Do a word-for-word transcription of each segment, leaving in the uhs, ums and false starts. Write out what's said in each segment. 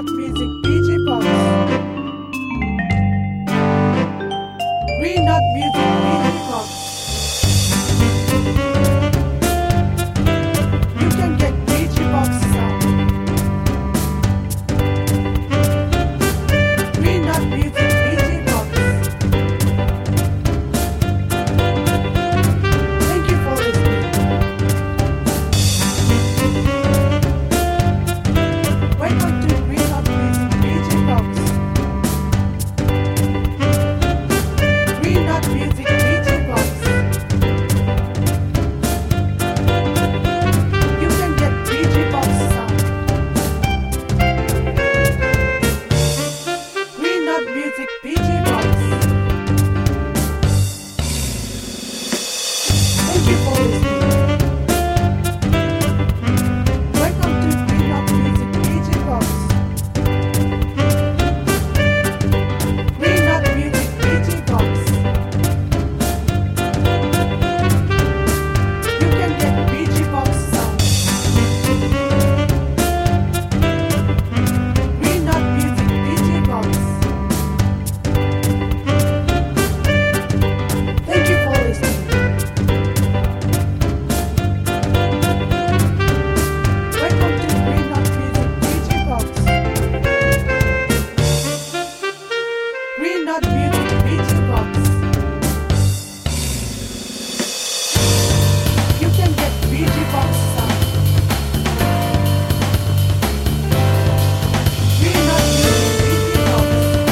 Not Music D J Box. Green Not Music D J Box. You can get D J Box sound. Green Not Music D J Box. Thank you for listening. Welcome to Green Not Music D J Box. Green Not Music D J Box. You can get D J Box sound. Green Not Music D J Box. Thank you for listening. Welcome to Green Not Music D J Box. Green Not Music D J Box. You can get D J Box sound. Green Not Music D J Box. Thank you for listening. Welcome to Green Not Music D J Box. Green Not Music D J Box. You can get D J Box sound. Green Not Music D J Box.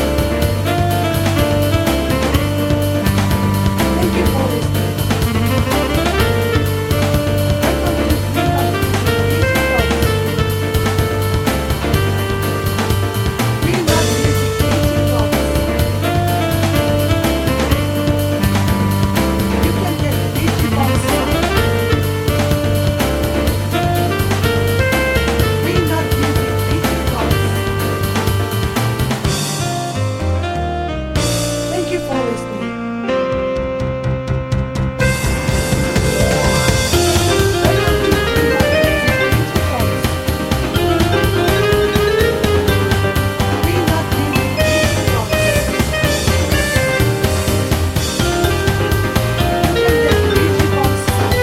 Thank you for listening. Welcome to Green Not Music D J Box. Green Not Music D J Box. You can get D J Box sound. Green Not Music D J Box. Thank you for listening. Welcome to Green Not Music D J Box. Green Not Music D J Box. You can get D J Box sound.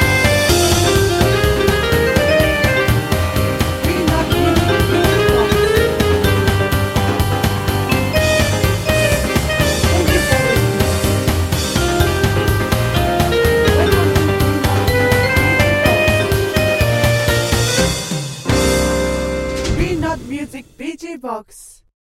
Green Not Music D J Box. Thank you for listening. Welcome to Green Not Music D J Box. Green Not Music D J Box.